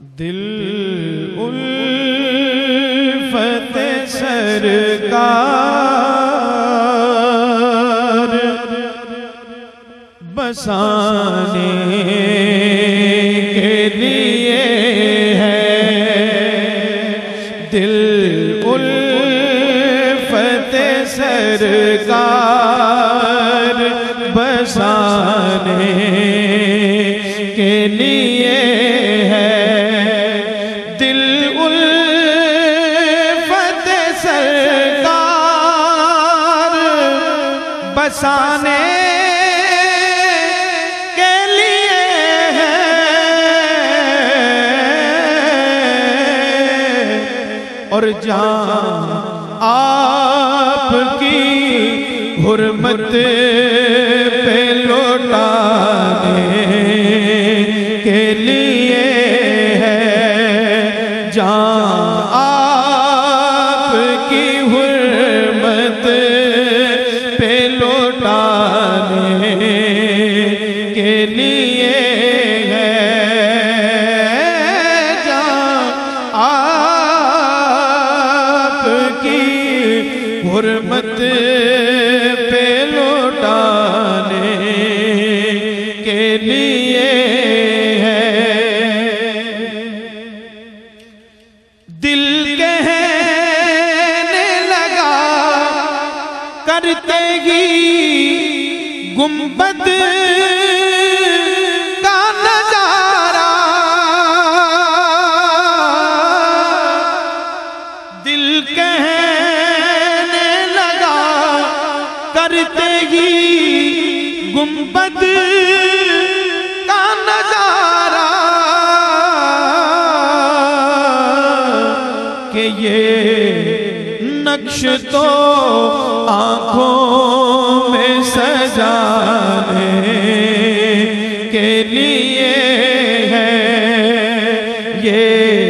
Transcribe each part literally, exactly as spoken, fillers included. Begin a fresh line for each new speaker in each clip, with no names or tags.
दिल उल्फत सरकार बसाने के लिए है। दिल उल्फत सरकार बसाने के लिए है। दिल उल्फत सरकार बसाने के लिए है। और जहाँ आपकी हुर्मत पे लौटाने के लिए है। जहाँ आपकी हुर्मत पे लौटाने के लिए है। जहाँ आपकी हुर्मत पे लौटाने के लिए है। दिल कहने लगा करते ही गुंबद का नजारा। दिल कहने लगा करते ही गुंबद का नजारा कि ये नक्श तो आँखों में सजाने के लिए है। ये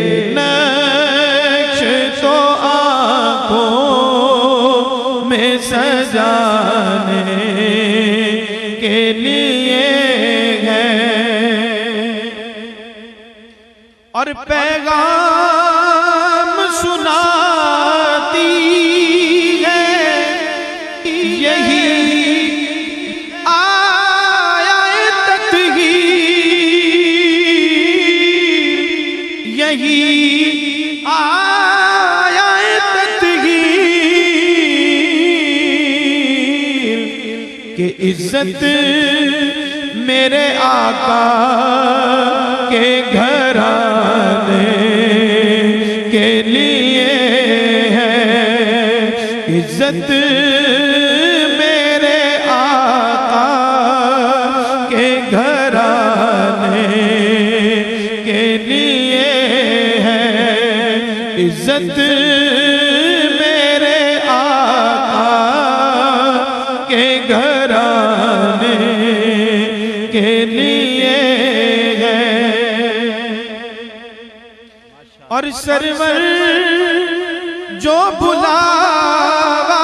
नक्श तो आँखों में सजाने के लिए है। और पैगाम सुनाती है यही आयत ही, यही आयत ही कि इज्जत मेरे आका के घराने के लिए है। इज्जत मेरे आका के घराने के लिए है। इज्जत मेरे आका के घराने के लिए है। और सरवर जो बुलावा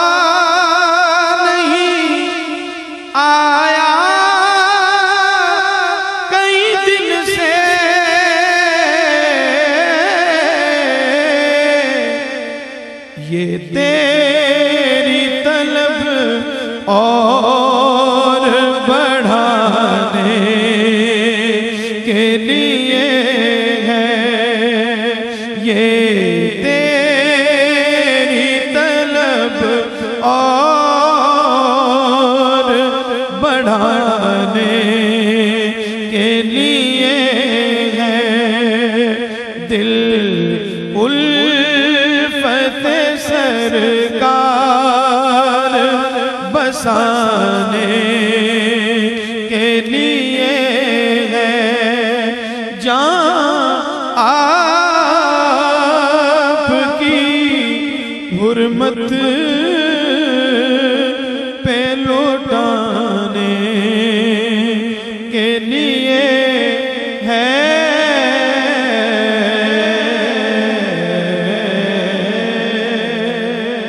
नहीं आया कई दिन से, ये तेरी तलब और बढ़ाने के लिए है। ये तेरी तलब और बढ़ाने के लिए है। दिल उल्फत सरकार बसाने के लिए है। जहाँ आपकी हुर्मत पे लौटाने के लिए है।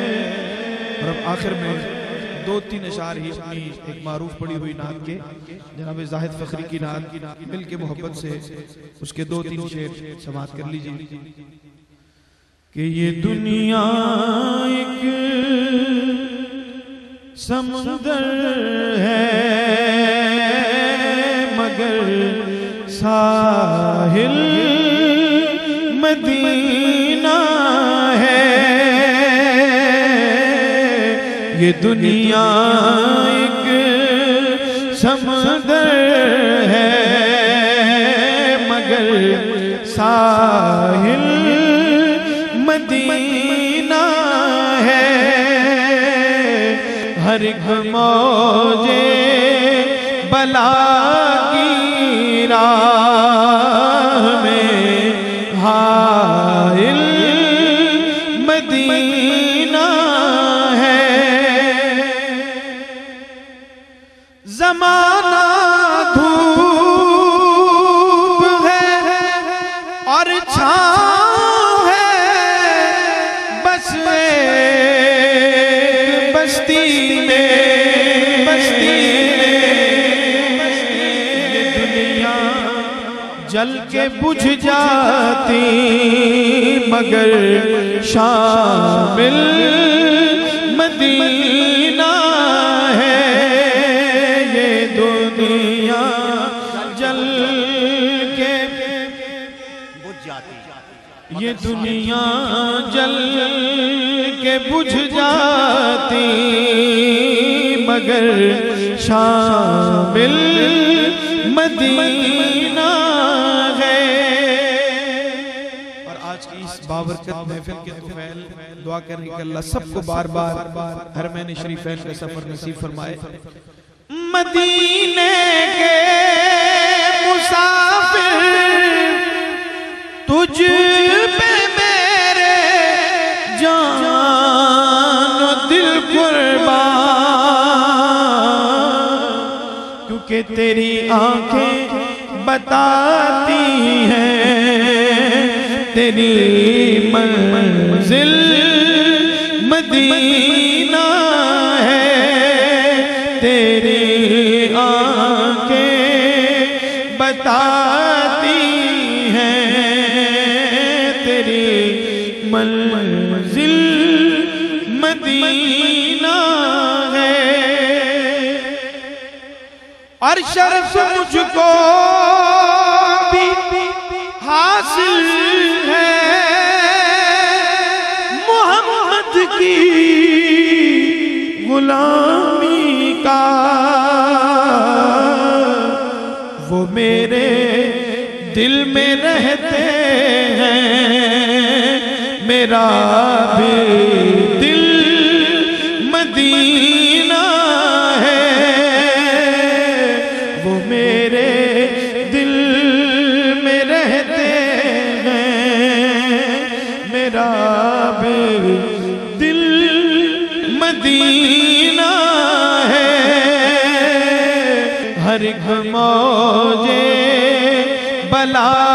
और अब आखिर में दो तीन अशार ही अपनी एक मारूफ पड़ी हुई नात के जनाब जाहिद फखरी की नात दिल के मोहब्बत से उसके दो तीन शेर समाप्त कर लीजिए कि ये दुनिया एक समुंदर है मगर साहिल मदीना है। ये दुनिया एक समुंदर है मगर साहिल मदीना है। हर एक मौजे बला की राह में हाइल मदीना है। ज़माना धूप है और छाँव है, बस एक बस्ती में बस्ती में ये दुनिया जल के बुझ जाती मगर शामिल मदीना है। ये दुनिया जल के बुझ जाती, ये दुनिया जल के बुझ जाती मगर शामिल मदीना है। और आज की इस बाबरकत महफिल के तुफैल दुआ करने के अल्लाह सबको बार बार हरमैन शरीफैन का सफर नसीब फरमाए। मदीने के मुसाफिर तुझ पे मेरे जान दिल कुर्बान, क्योंकि तेरी आंखें बताती हैं तेरी मंजिल मदीना है। तेरी आंखें बताती हैं तेरी मंजिल मदीना है। और शर्फ मुझको भी हासिल है मोहम्मद की गुलामी का। वो मेरे दिल में रहते हैं, मेरा भी दिल मदीना है। वो मेरे दिल में रहते हैं, मेरा भी दिल मदीना है। हर एक मौजे बला